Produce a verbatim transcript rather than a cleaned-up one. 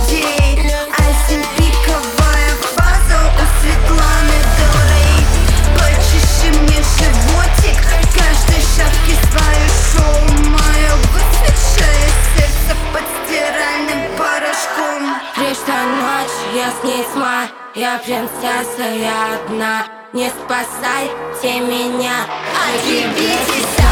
людей. Альсин пиковая фаза у Светланы Дорей. Почеши мне животик, в каждой шапке свое шоу. Мое выцветшее сердце под стиральным порошком. Пришла ночь, я с ней сма, я принцесса, я одна. Не спасайте меня, Отъебитесь